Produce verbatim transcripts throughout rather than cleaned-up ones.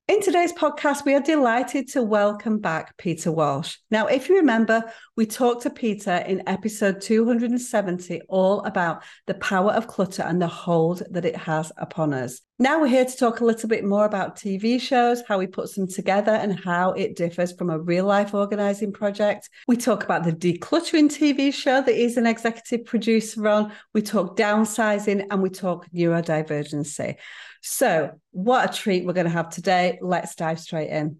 In today's podcast, we are delighted to welcome back Peter Walsh. Now, if you remember, we talked to Peter in episode two hundred seventy all about the power of clutter and the hold that it has upon us. Now we're here to talk a little bit more about T V shows, how he puts them together and how it differs from a real-life organising project. We talk about the Decluttering T V show that he's an executive producer on. We talk downsizing and we talk neurodivergency. So what a treat we're going to have today. Let's dive straight in.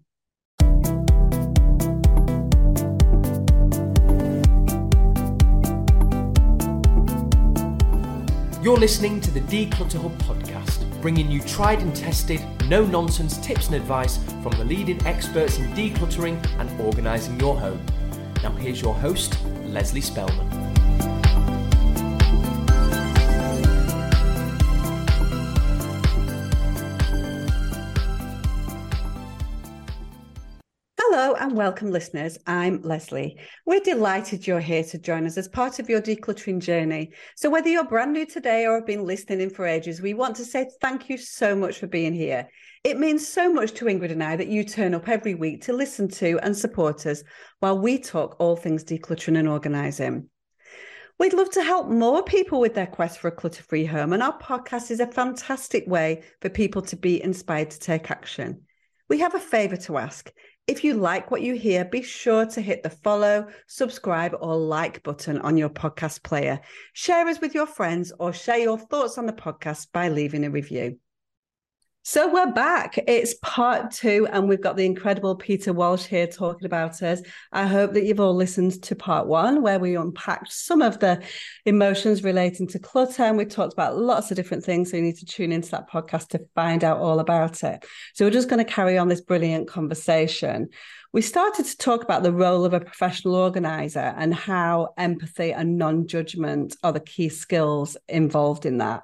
You're listening to the Declutter Hub podcast, bringing you tried and tested, no-nonsense tips and advice from the leading experts in decluttering and organising your home. Now here's your host, Leslie Spellman. Hello and welcome, listeners. I'm Leslie. We're delighted you're here to join us as part of your decluttering journey. So whether you're brand new today or have been listening in for ages, we want to say thank you so much for being here. It means so much to Ingrid and I that you turn up every week to listen to and support us while we talk all things decluttering and organising. We'd love to help more people with their quest for a clutter-free home, and our podcast is a fantastic way for people to be inspired to take action. We have a favour to ask. If you like what you hear, be sure to hit the follow, subscribe, or like button on your podcast player. Share us with your friends or share your thoughts on the podcast by leaving a review. So we're back. It's part two, and we've got the incredible Peter Walsh here talking about us. I hope that you've all listened to part one, where we unpacked some of the emotions relating to clutter, and we talked about lots of different things. So you need to tune into that podcast to find out all about it. So we're just going to carry on this brilliant conversation. We started to talk about the role of a professional organizer and how empathy and non-judgment are the key skills involved in that.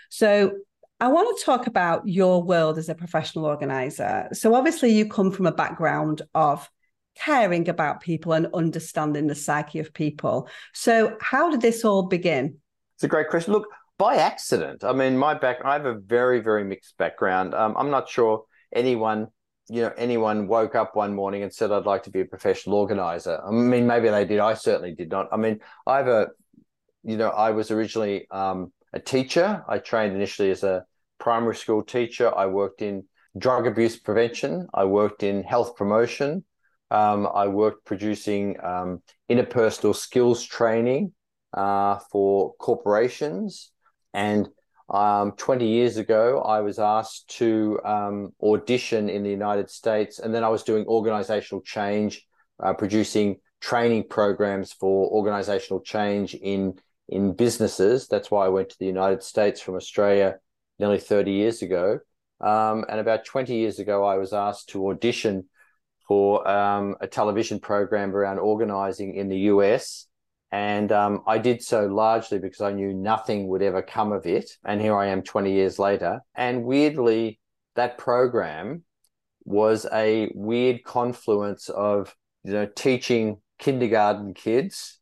So I want to talk about your world as a professional organizer. So obviously you come from a background of caring about people and understanding the psyche of people. So how did this all begin? It's a great question. Look, by accident. I mean, my back, I have a very, very mixed background. Um, I'm not sure anyone, you know, anyone woke up one morning and said, I'd like to be a professional organizer. I mean, maybe they did. I certainly did not. I mean, I have a, you know, I was originally um, a teacher. I trained initially as a primary school teacher. I worked in drug abuse prevention. I worked in health promotion. Um, I worked producing um, interpersonal skills training uh, for corporations. And um, twenty years ago, I was asked to um, audition in the United States. And then I was doing organizational change, uh, producing training programs for organizational change in, in businesses. That's why I went to the United States from Australia nearly thirty years ago. Um, and about twenty years ago, I was asked to audition for um, a television program around organizing in the U S. And um, I did so largely because I knew nothing would ever come of it. And here I am twenty years later. And weirdly, that program was a weird confluence of, you know, teaching kindergarten kids,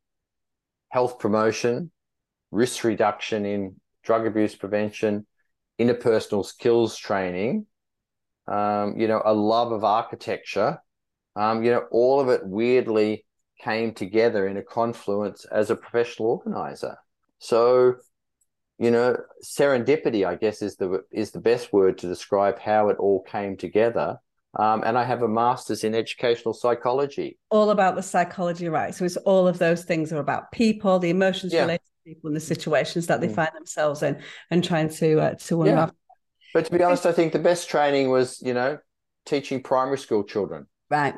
health promotion, risk reduction in drug abuse prevention, interpersonal skills training, um, you know, a love of architecture, um, you know, all of it weirdly came together in a confluence as a professional organizer. So, you know, serendipity, I guess, is the is the best word to describe how it all came together. Um, and I have a master's in educational psychology. All about the psychology, right? So it's all of those things are about people, the emotions Yeah. related to people and the situations that they Mm. find themselves in, and trying to uh, to Yeah. unravel. But to be honest, I think the best training was, you know, teaching primary school children. Right.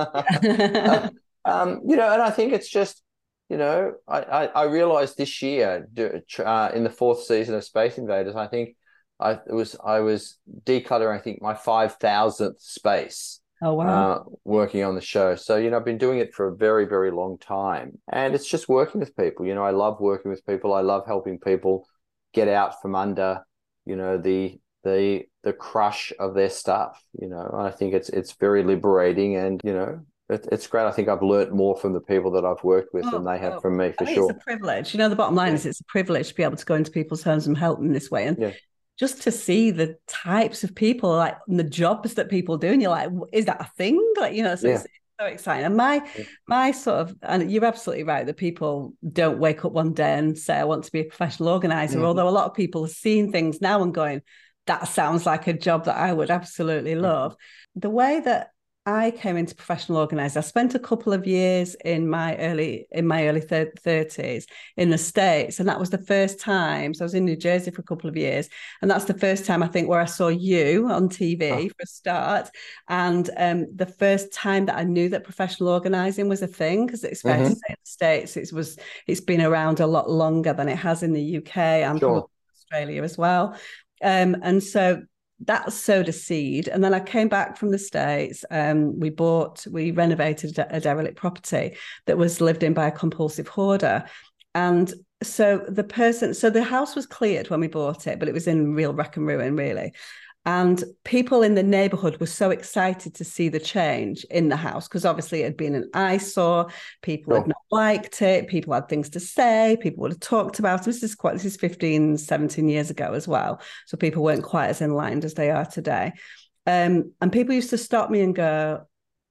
um, you know, and I think it's just, you know, I, I, I realized this year uh, in the fourth season of Space Invaders, I think I it was I was decluttering, I think, my five thousandth space. Oh, wow. Uh, working on the show. So, you know, I've been doing it for a very, very long time. And it's just working with people. You know, I love working with people. I love helping people get out from under, you know, the the the crush of their stuff. You know, I think it's it's very liberating, and, you know, it, it's great. I think I've learnt more from the people that I've worked with Oh, than they have oh. from me, for I think sure. it's a privilege. You know, the bottom line Yeah. is it's a privilege to be able to go into people's homes and help them this way. And Yeah. just to see the types of people, like the jobs that people do, and you're like, is that a thing? Like, you know, so yeah. it's, so exciting. And my my sort of, and you're absolutely right that people don't wake up one day and say I want to be a professional organizer, mm-hmm. although a lot of people are seeing things now and going, that sounds like a job that I would absolutely love. Mm-hmm. The way that I came into professional organizing, I spent a couple of years in my early in my early thirties in the States, and that was the first time. So I was in New Jersey for a couple of years, and that's the first time I think where I saw you on T V oh. for a start, and um, the first time that I knew that professional organizing was a thing, because it's fair mm-hmm. to say in the States it was it's been around a lot longer than it has in the U K and sure. probably Australia as well, um, and so. That sowed a seed. And then I came back from the States. Um, we bought, we renovated a derelict property that was lived in by a compulsive hoarder. And so the person, so the house was cleared when we bought it, but it was in real wreck and ruin, really. And people in the neighborhood were so excited to see the change in the house, because obviously it had been an eyesore. People oh. had not liked it. People had things to say. People would have talked about it. This is quite, this is fifteen, seventeen years ago as well. So people weren't quite as enlightened as they are today. Um, and people used to stop me and go,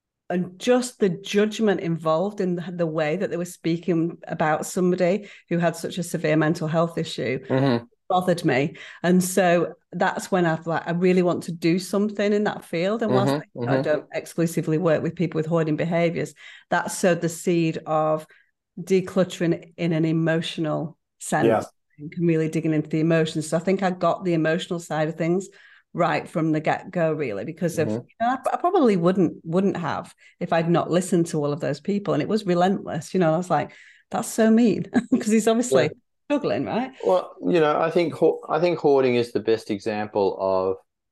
and just the judgment involved in the, the way that they were speaking about somebody who had such a severe mental health issue. Mm-hmm. bothered me. And so that's when I've like, I really want to do something in that field. And whilst mm-hmm, I, mm-hmm. I don't exclusively work with people with hoarding behaviors, that sowed the seed of decluttering in an emotional sense, yeah. and really digging into the emotions. So I think I got the emotional side of things right from the get-go, really, because of mm-hmm. you know, I, I probably wouldn't wouldn't have if I'd not listened to all of those people. And it was relentless. You know, I was like, that's so mean, because he's obviously yeah. struggling, right? Well, you know, I think I think hoarding is the best example of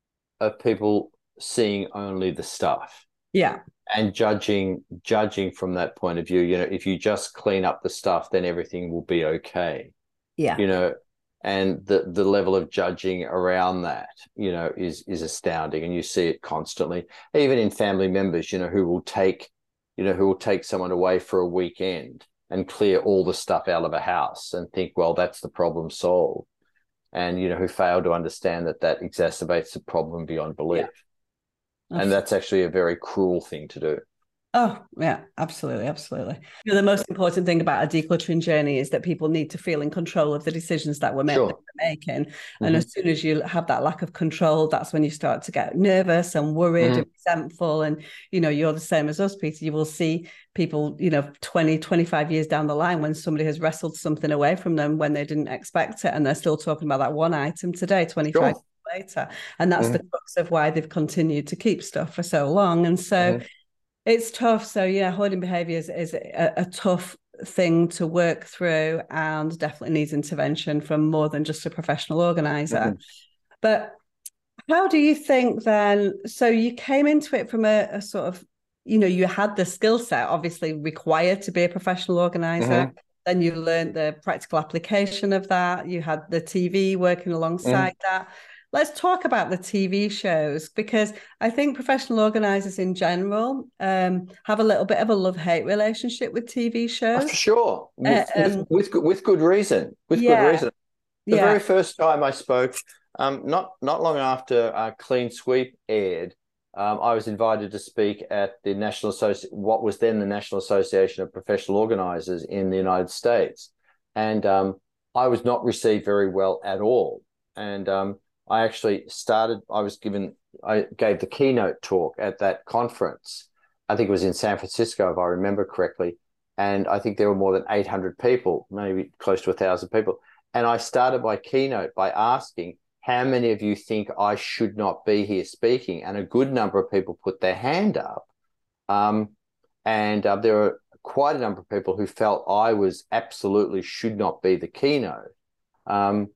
of people seeing only the stuff, yeah, and judging judging from that point of view. You know, if you just clean up the stuff, then everything will be okay. Yeah, you know, and the the level of judging around that, you know, is is astounding, and you see it constantly, even in family members. You know, who will take, you know, who will take someone away for a weekend and clear all the stuff out of a house and think, well, that's the problem solved. And, you know, who fail to understand that that exacerbates the problem beyond belief. Yeah. And that's actually a very cruel thing to do. Oh, yeah, absolutely, absolutely. You know, the most important thing about a decluttering journey is that people need to feel in control of the decisions that we're, make, sure. that we're making. Mm-hmm. And as soon as you have that lack of control, that's when you start to get nervous and worried mm-hmm. and resentful. And, you know, you're the same as us, Peter. You will see people, you know, twenty, twenty-five years down the line when somebody has wrestled something away from them when they didn't expect it. And they're still talking about that one item today, twenty-five sure. years later. And that's mm-hmm. the crux of why they've continued to keep stuff for so long. And so... Mm-hmm. It's tough. So, yeah, hoarding behaviour is, is a, a tough thing to work through, and definitely needs intervention from more than just a professional organiser. Mm-hmm. But how do you think then, so you came into it from a, a sort of, you know, you had the skill set obviously required to be a professional organiser. Mm-hmm. Then you learned the practical application of that. You had the T V working alongside mm-hmm. that. Let's talk about the T V shows, because I think professional organisers in general um, have a little bit of a love-hate relationship with T V shows. Oh, for sure, with, uh, um, with, with, with good reason. With yeah, good reason. The yeah. very first time I spoke, um, not not long after uh, Clean Sweep aired, um, I was invited to speak at the National Associ- what was then the National Association of Professional Organisers in the United States, and um, I was not received very well at all, and um, I actually started, I was given, I gave the keynote talk at that conference. I think it was in San Francisco, if I remember correctly. And I think there were more than eight hundred people, maybe close to one thousand people. And I started my keynote by asking, how many of you think I should not be here speaking? And a good number of people put their hand up. Um, and uh, there were quite a number of people who felt I was absolutely should not be the keynote. Um,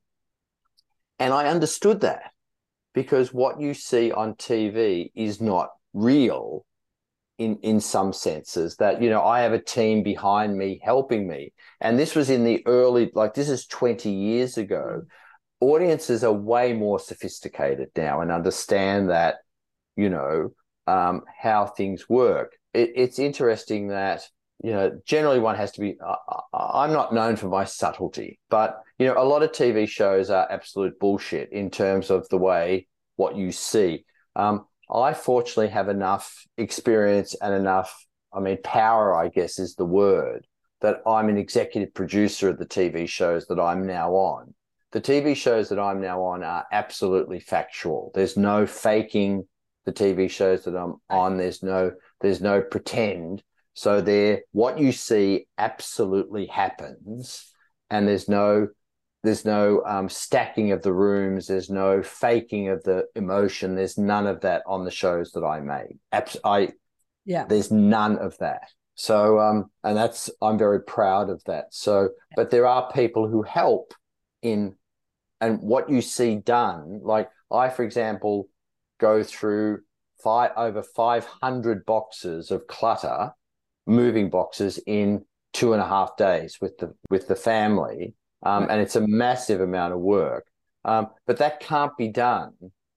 And I understood that, because what you see on T V is not real in, in some senses, that, you know, I have a team behind me helping me. And this was in the early, like this is twenty years ago. Audiences are way more sophisticated now and understand that, you know, um, how things work. It, it's interesting that you know, generally one has to be, uh, I'm not known for my subtlety, but, you know, a lot of T V shows are absolute bullshit in terms of the way what you see. Um, I fortunately have enough experience and enough, I mean, power, I guess is the word, that I'm an executive producer of the T V shows that I'm now on. The T V shows that I'm now on are absolutely factual. There's no faking the T V shows that I'm on. There's no, there's no pretend. So there, what you see absolutely happens, and there's no, there's no um, stacking of the rooms. There's no faking of the emotion. There's none of that on the shows that I make. Abs- I, Yeah. There's none of that. So, um, and that's, I'm very proud of that. So, but there are people who help in, and what you see done, like I, for example, go through five, over five hundred boxes of clutter, moving boxes in two and a half days with the, with the family. Um, right. And it's a massive amount of work. Um, but that can't be done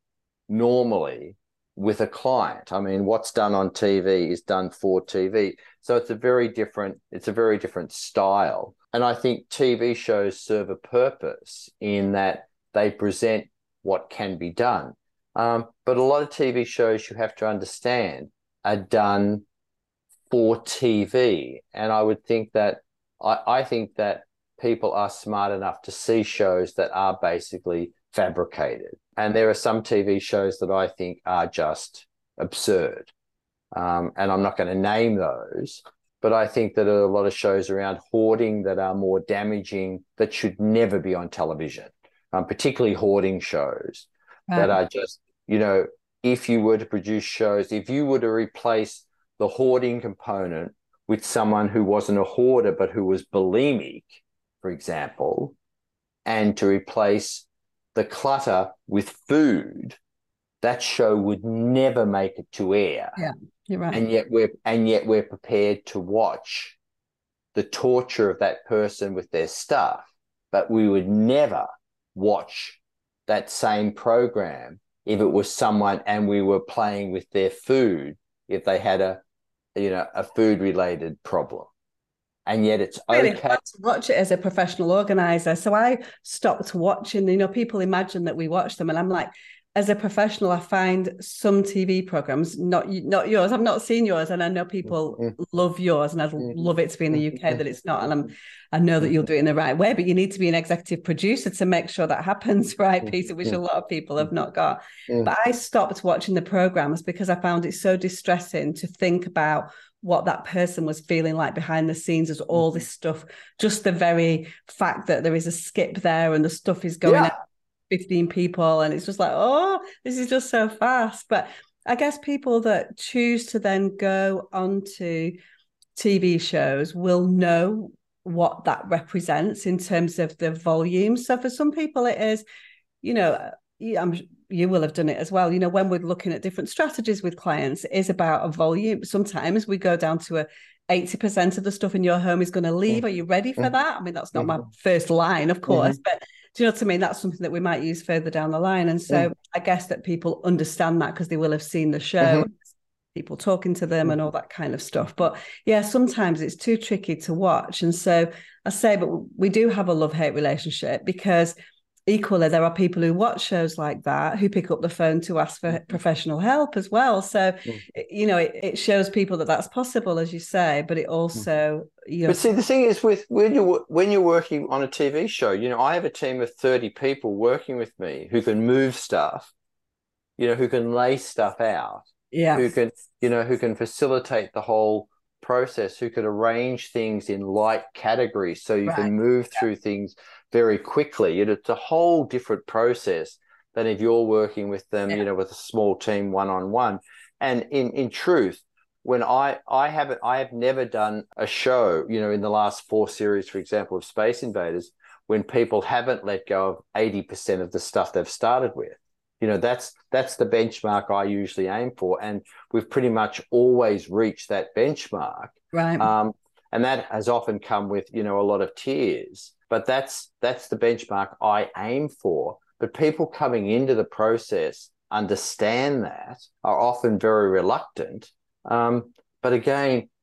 normally with a client. I mean, what's done on T V is done for T V. So it's a very different, it's a very different style. And I think T V shows serve a purpose in that they present what can be done. Um, but a lot of T V shows, you have to understand, are done for T V. And I would think that, I, I think that people are smart enough to see shows that are basically fabricated. And there are some T V shows that I think are just absurd. Um, and I'm not going to name those, but I think that there are a lot of shows around hoarding that are more damaging, that should never be on television, um, particularly hoarding shows right. that are just, you know, if you were to produce shows, if you were to replace the hoarding component with someone who wasn't a hoarder, but who was bulimic, for example, and to replace the clutter with food, that show would never make it to air. Yeah, you're right. And yet we're and yet we're prepared to watch the torture of that person with their stuff, but we would never watch that same program if it was someone and we were playing with their food, if they had a, you know, a food related problem. And yet it's really okay to watch it as a professional organizer. So I stopped watching. You know, people imagine that we watch them, and I'm like, as a professional, I find some T V programs, not not yours. I've not seen yours, and I know people mm-hmm. love yours, and I'd mm-hmm. love it to be in the U K that it's not. And I'm, I know that you'll do it in the right way, but you need to be an executive producer to make sure that happens, right, Peter? Which a lot of people have not got. Mm-hmm. But I stopped watching the programs because I found it so distressing to think about what that person was feeling like behind the scenes as all this stuff, just the very fact that there is a skip there and the stuff is going yeah. out fifteen people, and it's just like, oh, this is just so fast. But I guess people that choose to then go onto T V shows will know what that represents in terms of the volume. So for some people it is, you know, I'm you will have done it as well. You know, when we're looking at different strategies with clients, it is about a volume. Sometimes we go down to a eighty percent of the stuff in your home is going to leave. Are you ready for that? I mean, that's not my first line, of course, but do you know what I mean? That's something that we might use further down the line. And so mm. I guess that people understand that because they will have seen the show, mm-hmm. people talking to them mm. and all that kind of stuff. But yeah, sometimes it's too tricky to watch. And so I say, but we do have a love-hate relationship, because equally there are people who watch shows like that who pick up the phone to ask for professional help as well. So, mm. you know, it, it shows people that that's possible, as you say, but it also, you know. But see, the thing is with when you're, when you're working on a T V show, you know, I have a team of thirty people working with me who can move stuff, you know, who can lay stuff out, yeah, who can, you know, who can facilitate the whole process, who could arrange things in light categories so you right. can move yeah. through things very quickly. It's a whole different process than if you're working with them, yeah. you know, with a small team one-on-one. And in, in truth, when I, I haven't, I have never done a show, you know, in the last four series, for example, of Space Invaders, when people haven't let go of eighty percent of the stuff they've started with. You know, that's, that's the benchmark I usually aim for. And we've pretty much always reached that benchmark. Right. Um, and that has often come with, you know, a lot of tears. But that's that's the benchmark I aim for. But people coming into the process understand that, are often very reluctant. Um, but again,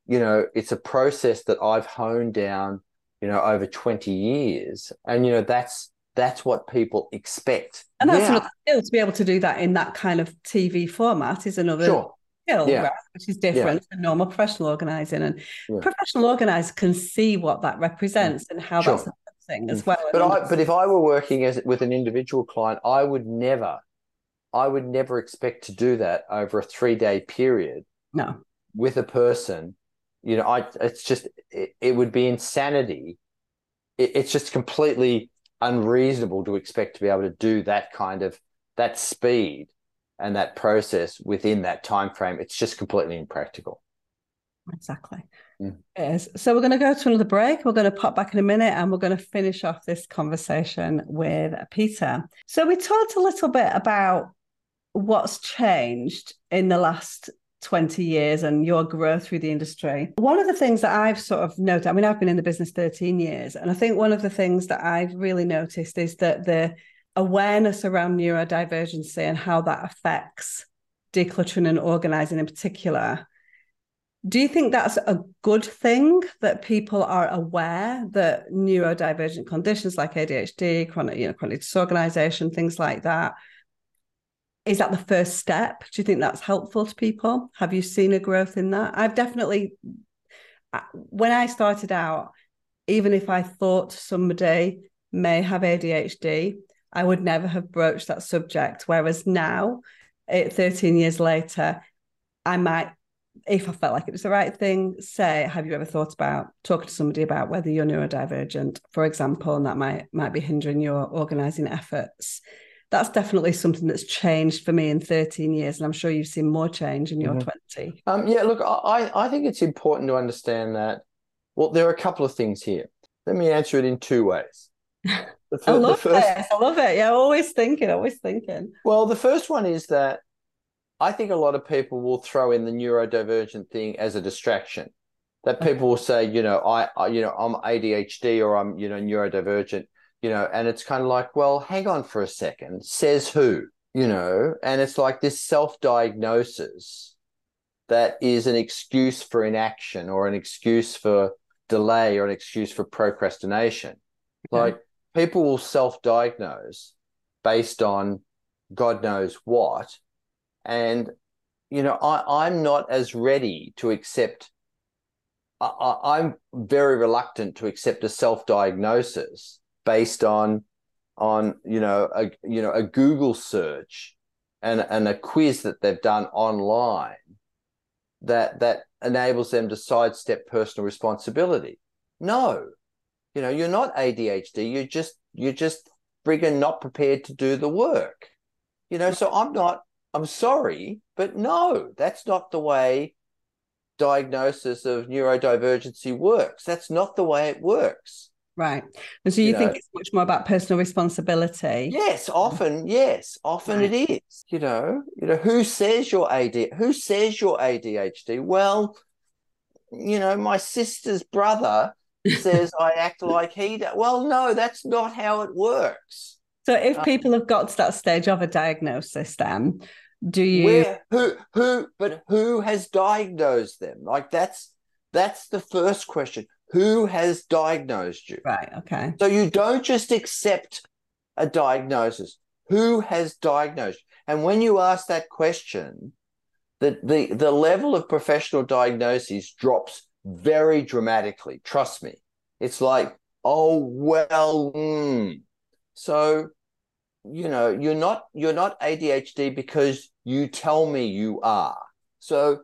you know, it's a process that I've honed down, you know, over twenty years. And, you know, that's, that's what people expect. And that's yeah. another skill to be able to do that in that kind of T V format is another Sure. skill, Yeah. right? Which is different Yeah. than normal professional organising. And Yeah. professional organisers can see what that represents and how Sure. that's a good thing as well. But I, but if I were working as with an individual client, I would never, I would never expect to do that over a three day period. No. With a person, you know, I, it's just, it, it would be insanity. It, it's just completely unreasonable to expect to be able to do that kind of, that speed and that process within that time frame. It's just completely impractical. Exactly. Mm. Yes. So we're going to go to another break. We're going to pop back in a minute and we're going to finish off this conversation with Peter. So we talked a little bit about what's changed in the last twenty years and your growth through the industry. One of the things that I've sort of noticed, I mean, I've been in the business thirteen years, and I think one of the things that I've really noticed is that the awareness around neurodivergency and how that affects decluttering and organising in particular. Do you think that's a good thing that people are aware that neurodivergent conditions like A D H D, chronic, you know, chronic disorganisation, things like that, is that the first step? Do you think that's helpful to people? Have you seen a growth in that? I've definitely, when I started out, even if I thought somebody may have A D H D, I would never have broached that subject. Whereas now, thirteen years later, I might, if I felt like it was the right thing, say, have you ever thought about talking to somebody about whether you're neurodivergent, for example, and that might might be hindering your organising efforts? That's definitely something that's changed for me in thirteen years, and I'm sure you've seen more change in your mm-hmm. twenty. Um, yeah, look, I, I think it's important to understand that, well, there are a couple of things here. Let me answer it in two ways. The fir- I love the first, it. I love it. Yeah, always thinking, always thinking. Well, the first one is that I think a lot of people will throw in the neurodivergent thing as a distraction. That people will say, you know, I, I, you know, I'm A D H D or I'm, you know, neurodivergent, you know, and it's kind of like, well, hang on for a second. Says who? You know, and it's like this self-diagnosis that is an excuse for inaction or an excuse for delay or an excuse for procrastination. Okay. Like people will self-diagnose based on God knows what. And, you know, I, I'm not as ready to accept, I, I'm very reluctant to accept a self-diagnosis based on, on, you know, a, you know, a Google search and, and a quiz that they've done online that, that enables them to sidestep personal responsibility. No, you know, you're not A D H D. You're just, you're just friggin' not prepared to do the work, you know, so I'm not, I'm sorry, but no, that's not the way diagnosis of neurodivergency works. That's not the way it works. Right. And so you, you think know, it's much more about personal responsibility? Yes, often, yes, often right. It is. You know, you know, who says you're A D? Who says you're A D H D? Well, you know, my sister's brother says I act like he does. Well, no, that's not how it works. So if people have got to that stage of a diagnosis, then do you where who who but who has diagnosed them? Like that's that's the first question. Who has diagnosed you? Right. Okay. So you don't just accept a diagnosis. Who has diagnosed? And when you ask that question, the the the level of professional diagnoses drops very dramatically. Trust me. It's like, oh well, mm. so you know, you're not you're not A D H D because you tell me you are. So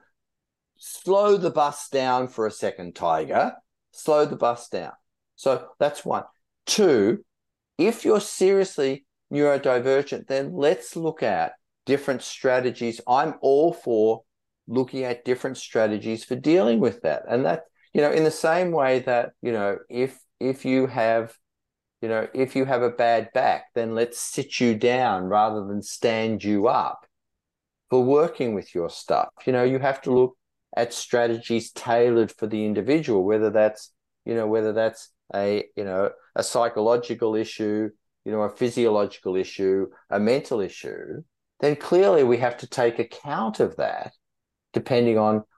slow the bus down for a second, Tiger. Slow the bus down. So that's one. Two, if you're seriously neurodivergent, then let's look at different strategies. I'm all for looking at different strategies for dealing with that. And that, you know, in the same way that, you know, if if you have You know, if you have a bad back, then let's sit you down rather than stand you up for working with your stuff. You know, you have to look at strategies tailored for the individual, whether that's, you know, whether that's a, you know, a psychological issue, you know, a physiological issue, a mental issue, then clearly we have to take account of that depending on,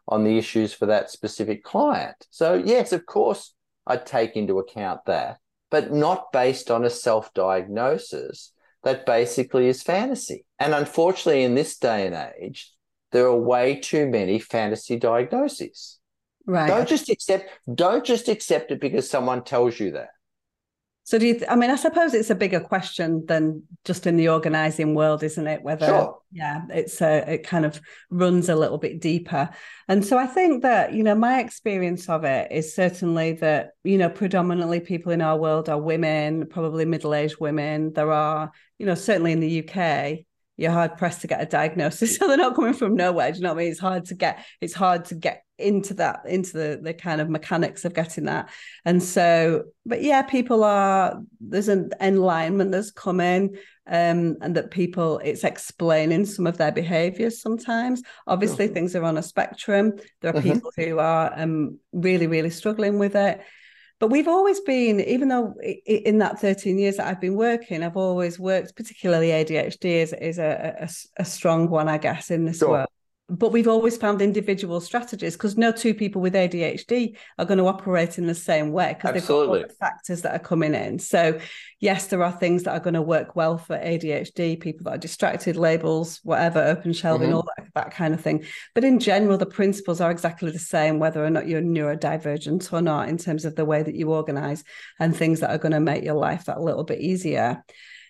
on the issues for that specific client. So yes, of course, I'd take into account that, but not based on a self-diagnosis that basically is fantasy. And unfortunately, in this day and age, there are way too many fantasy diagnoses. Right. Don't just accept, don't just accept it because someone tells you that. So do you, th- I mean, I suppose it's a bigger question than just in the organising world, isn't it? Whether, sure. yeah, it's a, it kind of runs a little bit deeper. And so I think that, you know, my experience of it is certainly that, you know, predominantly people in our world are women, probably middle-aged women. There are, you know, certainly in the U K, you're hard pressed to get a diagnosis. So they're not coming from nowhere. Do you know what I mean? It's hard to get, it's hard to get into that, into the, the kind of mechanics of getting that. And so, but yeah, people are, there's an enlightenment that's coming, um, and that people, it's explaining some of their behaviors sometimes. Obviously, mm-hmm. things are on a spectrum. There are mm-hmm. people who are um, really, really struggling with it. But we've always been, even though in that thirteen years that I've been working, I've always worked, particularly A D H D is, is a, a, a strong one, I guess, in this sure. world. But we've always found individual strategies because no two people with A D H D are going to operate in the same way because they've got all the factors that are coming in. So yes, there are things that are going to work well for A D H D, people that are distracted, labels, whatever, open shelving, mm-hmm. all that, that kind of thing. But in general, the principles are exactly the same, whether or not you're neurodivergent or not, in terms of the way that you organize and things that are going to make your life that little bit easier.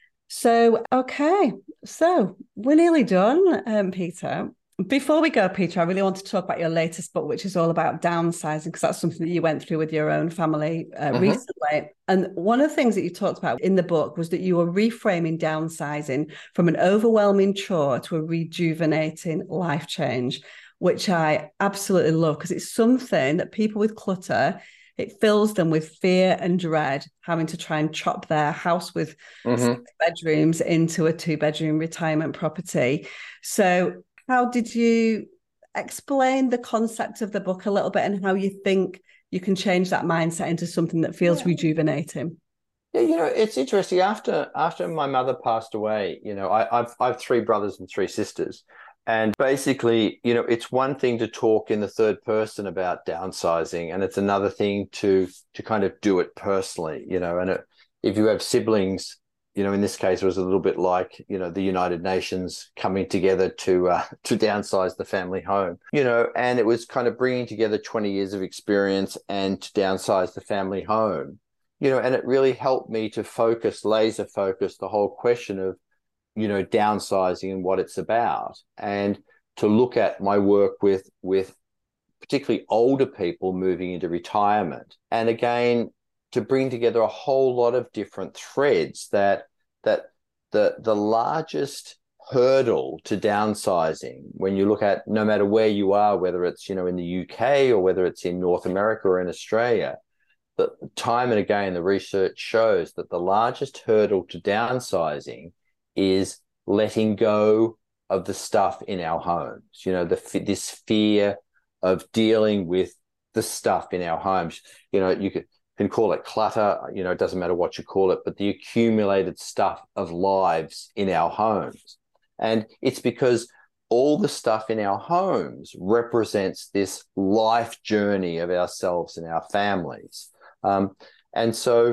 So, okay, so we're nearly done, um, Peter. Before we go, Peter, I really want to talk about your latest book, which is all about downsizing, because that's something that you went through with your own family uh, mm-hmm. recently. And one of the things that you talked about in the book was that you were reframing downsizing from an overwhelming chore to a rejuvenating life change, which I absolutely love, because it's something that people with clutter, it fills them with fear and dread, having to try and chop their house with mm-hmm. six bedrooms into a two-bedroom retirement property. So how did you explain the concept of the book a little bit and how you think you can change that mindset into something that feels yeah. rejuvenating? Yeah, you know, it's interesting. After after my mother passed away, you know, I, I've I have three brothers and three sisters, and basically, you know, it's one thing to talk in the third person about downsizing, and it's another thing to to kind of do it personally, you know. And it, if you have siblings, you know, in this case, it was a little bit like, you know, the United Nations coming together to uh, to downsize the family home, you know, and it was kind of bringing together twenty years of experience and to downsize the family home, you know, and it really helped me to focus, laser focus the whole question of, you know, downsizing and what it's about, and to look at my work with with particularly older people moving into retirement. And again, to bring together a whole lot of different threads that that the the largest hurdle to downsizing, when you look at no matter where you are, whether it's, you know, in the U K or whether it's in North America or in Australia, that time and again the research shows that the largest hurdle to downsizing is letting go of the stuff in our homes. You know, the this fear of dealing with the stuff in our homes. You know, you could can call it clutter, you know, it doesn't matter what you call it, but the accumulated stuff of lives in our homes. And it's because all the stuff in our homes represents this life journey of ourselves and our families. Um, and so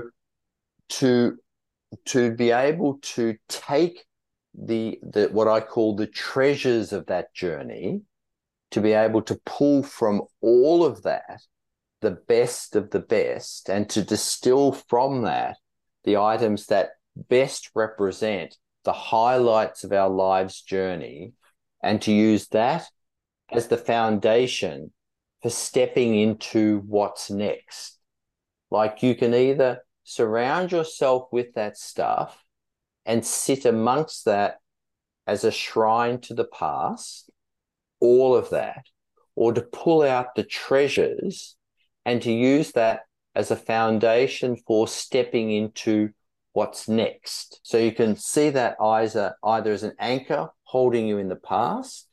to, to be able to take the, the what I call the treasures of that journey, to be able to pull from all of that the best of the best, and to distill from that the items that best represent the highlights of our life's journey, and to use that as the foundation for stepping into what's next. Like, you can either surround yourself with that stuff and sit amongst that as a shrine to the past, all of that, or to pull out the treasures and to use that as a foundation for stepping into what's next. So you can see that either, either as an anchor holding you in the past,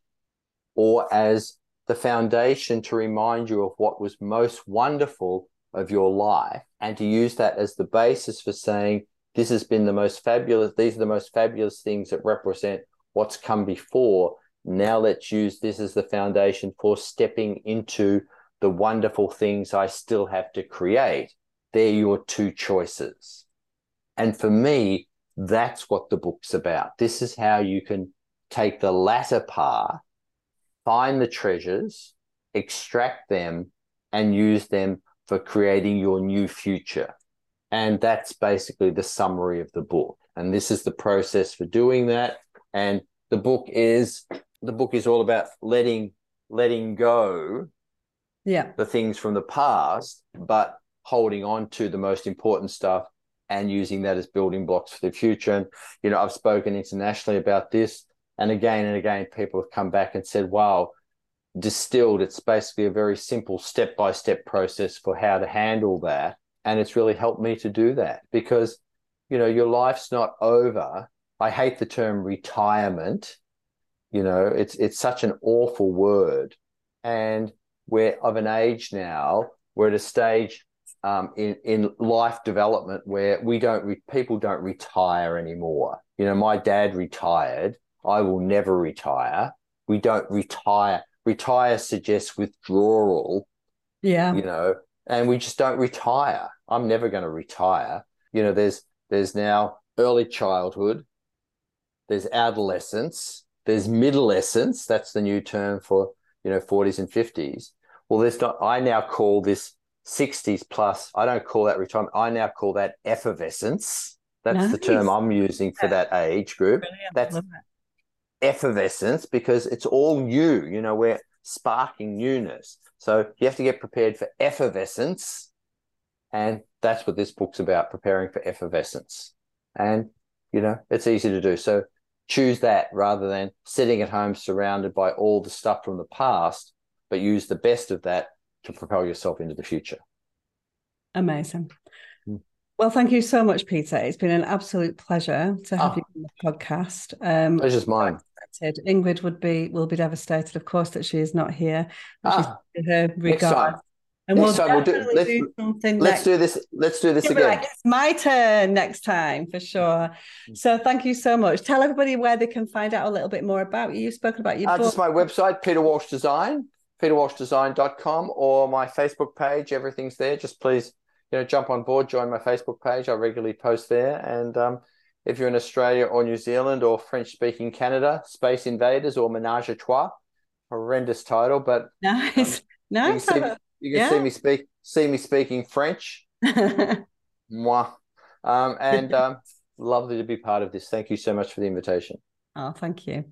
or as the foundation to remind you of what was most wonderful of your life, and to use that as the basis for saying, this has been the most fabulous, these are the most fabulous things that represent what's come before. Now let's use this as the foundation for stepping into the wonderful things I still have to create. They're your two choices. And for me, that's what the book's about. This is how you can take the latter part, find the treasures, extract them, and use them for creating your new future. And that's basically the summary of the book. And this is the process for doing that. And the book is the book is all about letting letting go yeah. the things from the past, but holding on to the most important stuff and using that as building blocks for the future. And, you know, I've spoken internationally about this, and again and again, people have come back and said, wow, distilled, it's basically a very simple step-by-step process for how to handle that. And it's really helped me to do that because, you know, your life's not over. I hate the term retirement. You know, it's it's such an awful word. And we're of an age now, we're at a stage um, in, in life development where we don't, re- people don't retire anymore. You know, my dad retired. I will never retire. We don't retire. Retire suggests withdrawal. Yeah. You know, and we just don't retire. I'm never going to retire. You know, there's there's now early childhood, there's adolescence, there's middlescence. That's the new term for, you know, forties and fifties. Well, there's not, I now call this sixties plus. I don't call that retirement. I now call that effervescence. That's nice. The term I'm using for that age group. Brilliant. That's effervescence because it's all new. You know, we're sparking newness. So you have to get prepared for effervescence. And that's what this book's about, preparing for effervescence. And, you know, it's easy to do. So choose that rather than sitting at home surrounded by all the stuff from the past, but use the best of that to propel yourself into the future. Amazing. Hmm. Well, thank you so much, Peter. It's been an absolute pleasure to have oh, you on the podcast. Um, pleasure's mine. Ingrid would be will be devastated, of course, that she is not here. Ah, she's her regard. And next we'll time we'll do, let's, do something let's next. do this. Let's do this again. Like, it's my turn next time for sure. So thank you so much. Tell everybody where they can find out a little bit more about you. You've spoken about your uh, book. Just my website, Peter Walsh Design, peter walsh design dot com, or my Facebook page. Everything's there. Just please, you know, jump on board, join my Facebook page. I regularly post there. And um, if you're in Australia or New Zealand or French-speaking Canada, Space Invaders or Menage a Trois, horrendous title, but nice, um, nice. You can, see, you can yeah. see me speak, see me speaking French. Moi, um, and um, lovely to be part of this. Thank you so much for the invitation. Oh, thank you.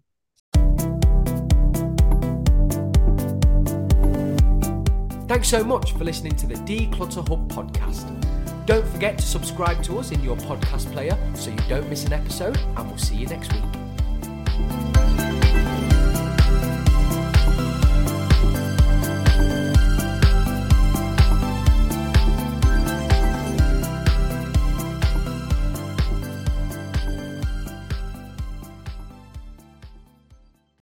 Thanks so much for listening to the Declutter Hub podcast. Don't forget to subscribe to us in your podcast player so you don't miss an episode, and we'll see you next week.